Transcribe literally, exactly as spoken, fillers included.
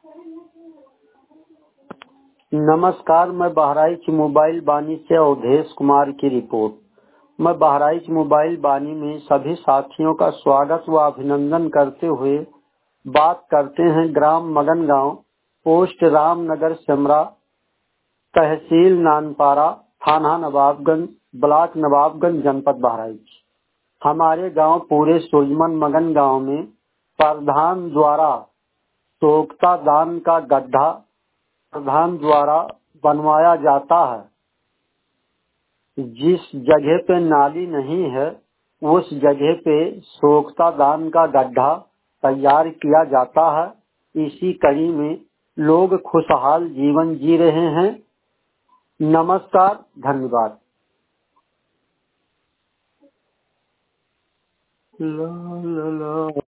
नमस्कार, मैं बहराइच मोबाइल बानी से अवधेश कुमार की रिपोर्ट। मैं बहराइच मोबाइल बानी में सभी साथियों का स्वागत व अभिनंदन करते हुए बात करते हैं ग्राम मगन गांव, पोस्ट रामनगर सिमरा, तहसील नानपारा, थाना नवाबगंज, ब्लॉक नवाबगंज, जनपद बहराइच। हमारे गांव पूरे सुजमन मगन गांव में प्रधान द्वारा सोख्ता दान का गड्ढा प्रधान द्वारा बनवाया जाता है। जिस जगह पे नाली नहीं है उस जगह पे सोख्ता दान का गड्ढा तैयार किया जाता है। इसी कड़ी में लोग खुशहाल जीवन जी रहे हैं। नमस्कार, धन्यवाद। ला ला ला।